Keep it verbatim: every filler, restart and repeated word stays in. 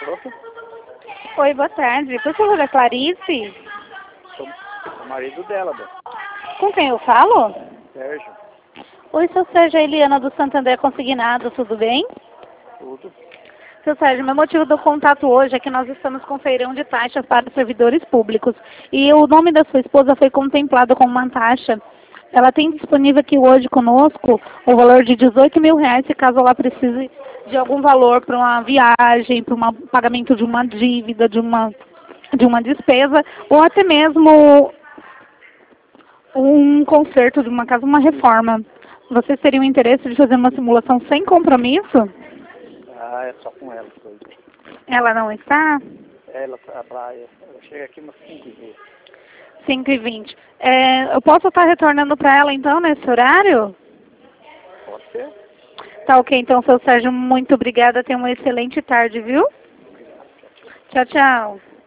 Pronto? Oi, boa tarde. Por favor, é Clarice? Sou o marido dela, Dona. Com quem eu falo? Sérgio. Oi, seu Sérgio, é Eliana do Santander Consignado, tudo bem? Tudo. Seu Sérgio, meu motivo do contato hoje é que nós estamos com feirão de taxas para servidores públicos. E o nome da sua esposa foi contemplado com uma taxa. Ela tem disponível aqui hoje conosco o valor de dezoito mil reais, se caso ela precise de algum valor para uma viagem, para um pagamento de uma dívida, de uma, de uma despesa, ou até mesmo um conserto de uma casa, uma reforma. Vocês teriam interesse de fazer uma simulação sem compromisso? Ah, é só com ela. Coisa. Ela não está? Ela tá pra ela chega aqui umas cinco e meia. cinco e vinte. É, eu posso estar retornando para ela então nesse horário? Pode ser. Tá ok, então, seu Sérgio, muito obrigada. Tenha uma excelente tarde, viu? Tchau, tchau.